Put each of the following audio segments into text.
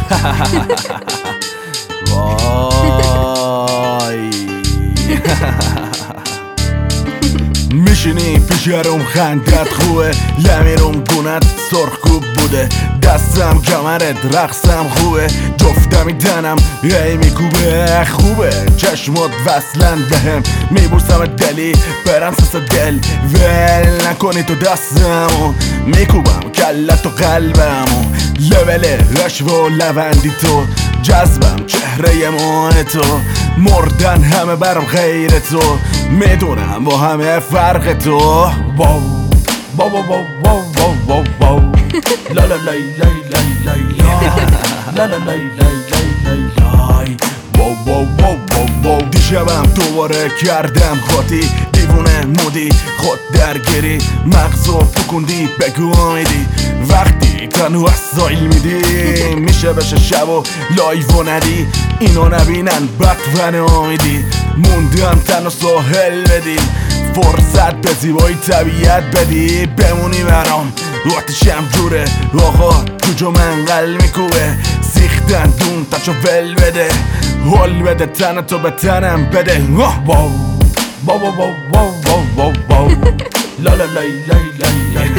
وای میشینی پیشرم خندت خوبه لمیرم گونت سرخکوب بوده دستم کمرت رقصم خوبه جفتمی دنم هی میکوبه خوبه چشمات وصلن بهم میبوسم دلی برم سس دل ول نکنی تو دستمو میکوبم کلت و قلبمو لول رشو و لوندی تو جذبم چهره ماه تو مردن همه برم غیر تو میدونم با همه فرق تو واو واو واو واو واو واو واو لا لا لای لای لای لای لا لا لای لای لای لای واو واو واو واو دیشبم دوباره کردم خاطی دیوونه مودی خود درگیری مغزو پکوندی بگو آمیدی وقتی تنها سایل میدی میشه بشه شب و لایو و ندی اینو نبینن بد و نامیدی موندم تنها ساحل بدی فرصت به زیبایی طبیعت بدی بمونی برام آتیشم جوره آقا جوجو منقل میکوبه سیختن دون تچو ول بده حال بده تن تو به تنم بده واو واو واو واو واو واو واو لا لا لای لای لای لای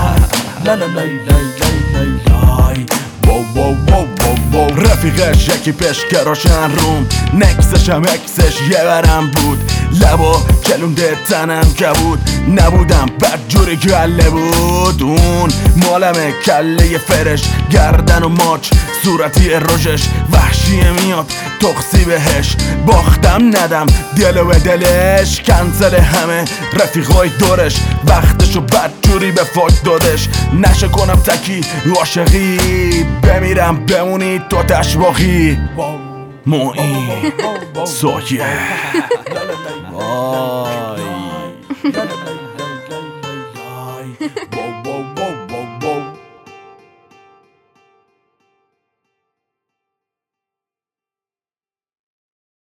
لا لا لای لای لای لای واو واو واو واو رفیقش یکی پشکراشن روم نکسش هم اکسش یه برم بود لبا کلونده تنم کبود نبودم بد جوری کله بود اون مالمه کله فرش گردن و ماچ صورتی روشش وحشیه میاد تقصی بهش باختم ندم دل و دلش کنسل همه رفیقای دورش وقتشو بد جوری به فاک دادش نشه کنم تکی عاشقی بمیرم بمونی تو تشباخی موئی سایه وای